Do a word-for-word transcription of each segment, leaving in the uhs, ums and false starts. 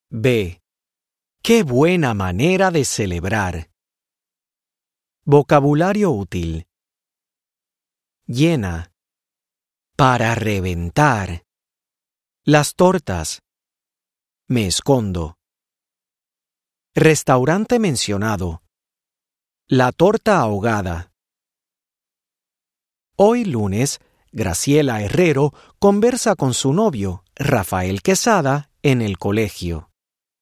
B. ¡Qué buena manera de celebrar! Vocabulario útil. Llena. Para reventar. Las tortas. Me escondo. Restaurante mencionado. La torta ahogada. Hoy lunes, Graciela Herrero conversa con su novio, Rafael Quesada, en el colegio.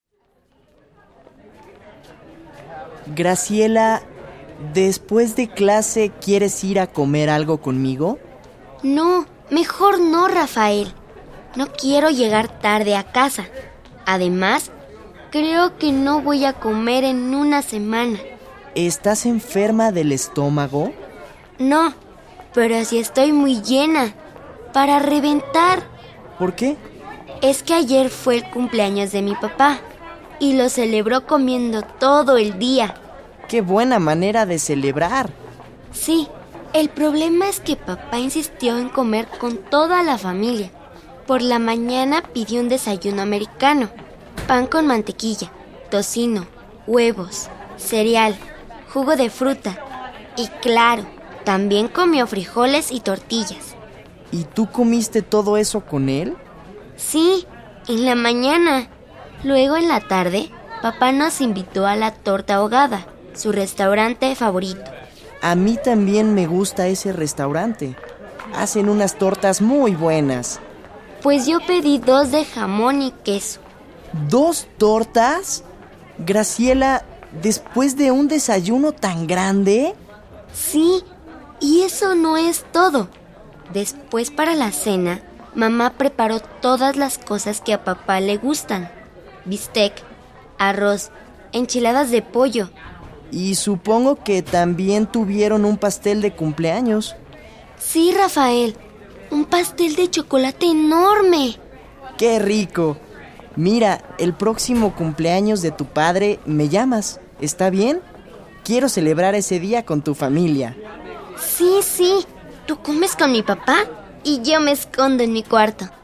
Graciela, ¿después de clase quieres ir a comer algo conmigo? No, mejor no, Rafael. No quiero llegar tarde a casa. Además, creo que no voy a comer en una semana. ¿Estás enferma del estómago? No, pero sí estoy muy llena. Para reventar. ¿Por qué? Es que ayer fue el cumpleaños de mi papá y lo celebró comiendo todo el día. ¡Qué buena manera de celebrar! Sí, el problema es que papá insistió en comer con toda la familia. Por la mañana pidió un desayuno americano, pan con mantequilla, tocino, huevos, cereal, jugo de fruta y claro, también comió frijoles y tortillas. ¿Y tú comiste todo eso con él? Sí, en la mañana. Luego en la tarde, papá nos invitó a la Torta Ahogada, su restaurante favorito. A mí también me gusta ese restaurante. Hacen unas tortas muy buenas. Pues yo pedí dos de jamón y queso. ¿Dos tortas? Graciela, ¿después de un desayuno tan grande? Sí, y eso no es todo. Después para la cena, mamá preparó todas las cosas que a papá le gustan. Bistec, arroz, enchiladas de pollo. Y supongo que también tuvieron un pastel de cumpleaños. Sí, Rafael, un pastel de chocolate enorme. ¡Qué rico! Mira, el próximo cumpleaños de tu padre me llamas, ¿está bien? Quiero celebrar ese día con tu familia. Sí, sí, tú comes con mi papá y yo me escondo en mi cuarto.